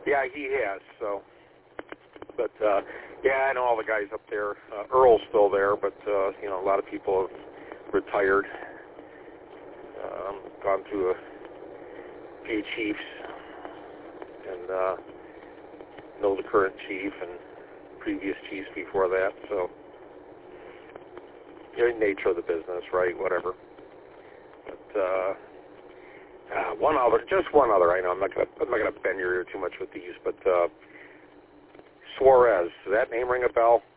Yeah, he has. So, but yeah, I know all the guys up there. Earl's still there, but you know, a lot of people have retired, gone to a few chiefs, and know the current chief and previous chiefs before that. So, you know, nature of the business, right? Whatever. But just one other. I know I'm not gonna bend your ear too much with these, but Suarez. Does that name ring a bell?